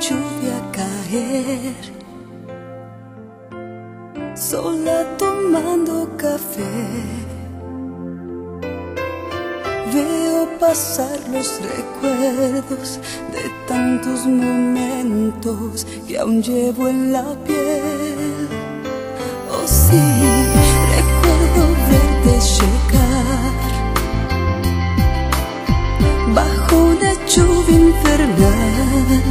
lluvia caer, sola tomando café, veo pasar los recuerdos de tantos momentos que aún llevo en la piel. Oh sí, recuerdo verte llegar bajo una lluvia infernal.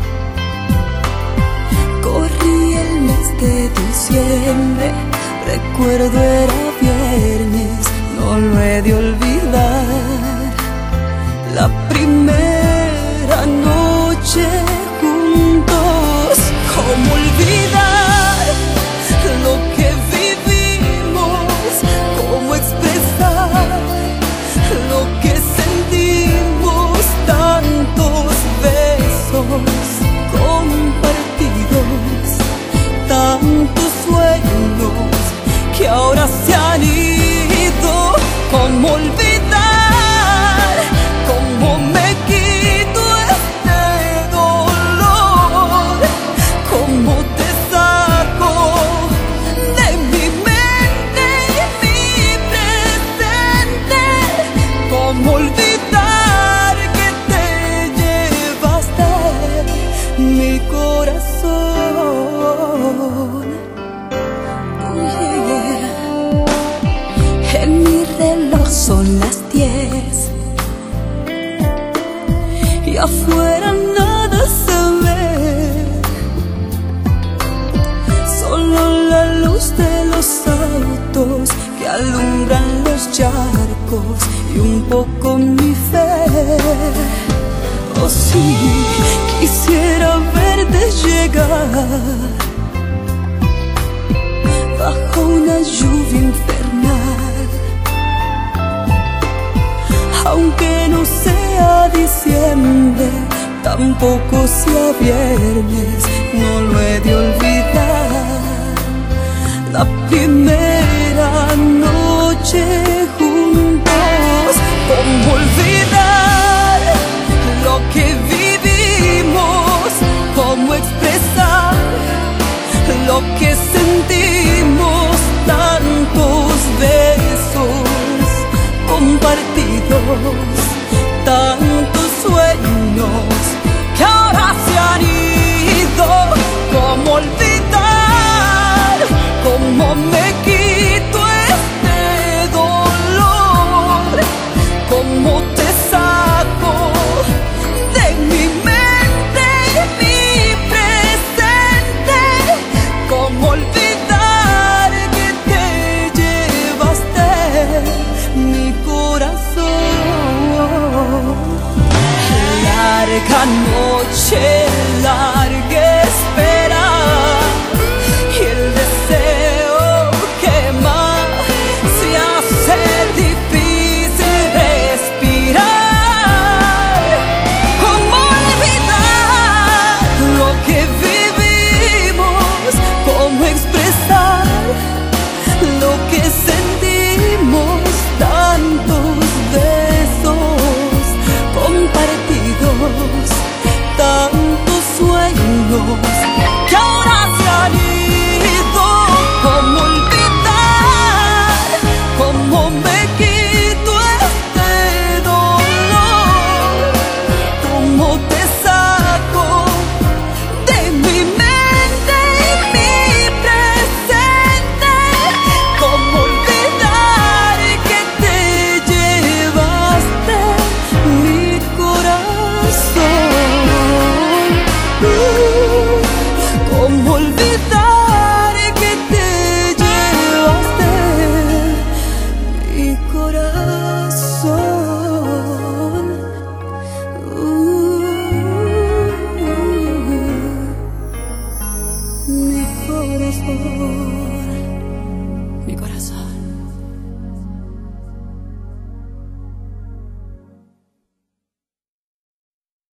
Corrí el mes de diciembre, recuerdo era viernes, no lo he de olvidar. La primera noche juntos, ¿cómo olvidar lo que vivimos? ¿Cómo expresar lo que sentimos? Tantos besos compartidos, tantos sueños que ahora se han ido. ¿Cómo olvidar? ¿Cómo me quito este dolor? ¿Cómo te saco de mi mente y mi presente? ¿Cómo olvidar que te llevaste mi corazón? En mi reloj son las 10 y afuera nada se ve, solo la luz de los autos que alumbran los charcos y un poco mi fe. Oh sí, quisiera verte llegar bajo una lluvia infernal, aunque no sea diciembre, tampoco sea viernes, no lo he de olvidar. La